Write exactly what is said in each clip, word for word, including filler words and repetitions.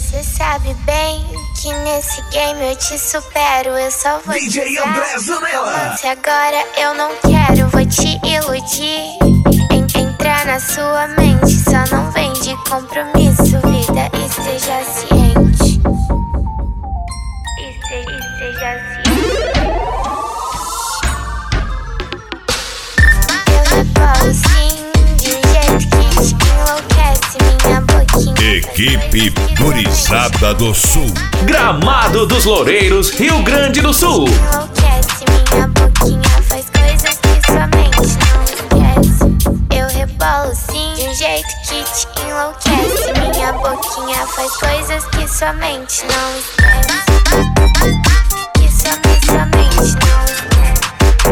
Cê sabe bem que nesse game eu te supero. Eu só vou D J André Zanella. Se agora eu não quero, vou te iludir. En entrar na sua mente, só não vem de compromisso, vida, esteja ciente. Esteja, esteja ciente. Eu rebolo sim, de um jeito que te enlouquece, minha boquinha. Equipe Gurizada do Sul, Gramado dos Loureiros, Rio Grande do Sul. Enlouquece, minha boquinha faz coisas que sua mente não esquece. Eu rebolo sim, de um jeito que te enlouquece. Minha boquinha faz coisas que sua mente não esquece. Que sua, sua mente não esquece.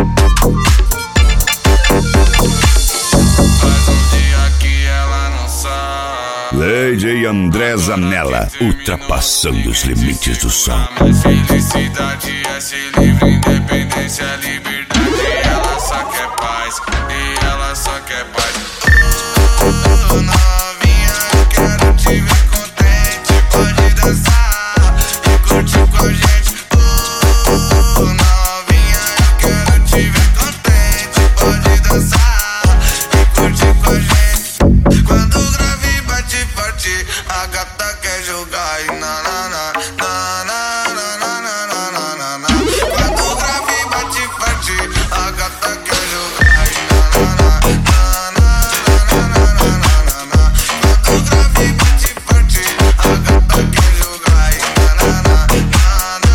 Faz um dia que ela não sabe. D J André Zanella, ultrapassando os limites do som. Mas felicidade é ser livre, independência, liberdade. Ela só quer paz, e ela só quer paz. Oh, novinha, eu quero te ver contente. Pode dançar e curtir com a gente. Oh, novinha, eu quero te ver contente. Pode dançar e curtir com a gente. Quando o grave bate forte, a gata quer jogar e na na na na na na na na na na na. Quando o grave bate forte, a gata quer jogar e na na na na na na na na. Quando o grave bate forte, a gata quer jogar e na na na na na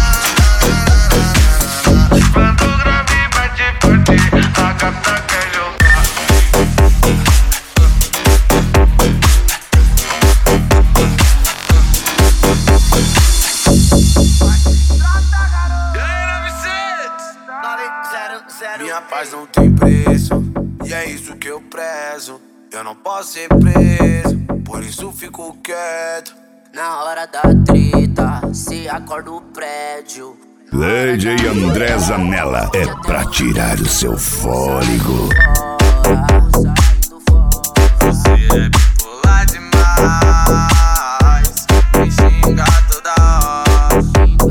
na. Quando o grave bate forte, a gata quer jogar. Minha paz não tem preço, e é isso que eu prezo. Eu não posso ser preso, por isso fico quieto. Na hora da treta, se acorda o prédio. D J André Zanella, é pra tirar o seu fôlego. Você é bipolar demais, me xinga toda hora.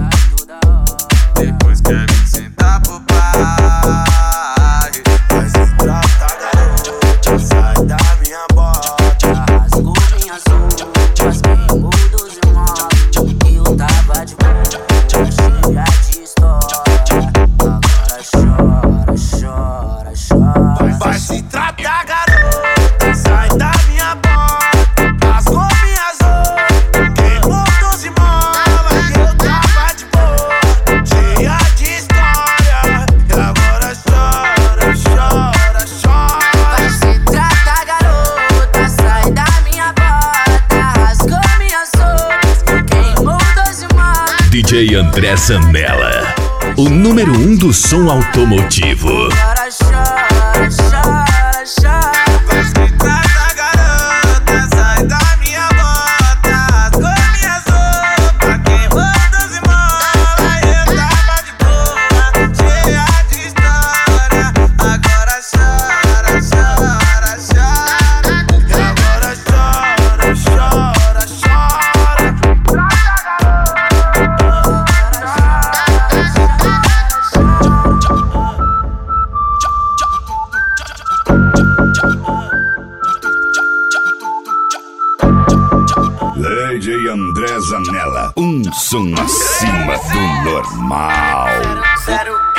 Depois quer me sentar pro pai. Mas se trata, garota, sai da minha bota. Rasgou minhas roupas, queimou dos irmãos. E eu tava de boa, cheia de história. Agora chora, chora, chora. Vai se tratar, garota, sai da minha bota. Rasgou minhas roupas, queimou dos irmãos. E eu tava de boa, cheia de história. E agora chora, chora, chora. Vai se tratar, garota, sai da minha bota. Rasgou minhas roupas, queimou dos irmãos. D J André Zanella, o número um do som automotivo. Chora, chora, chora, chora. Vai se tratar, garota, sai da minha bota. Rasgou minhas roupas, queimou dos irmãos. Aí eu tava de boa, cheia de história. Agora chora, chora, chora. E agora chora, chora, chora. D J André Zanella, um som acima do normal. Zero,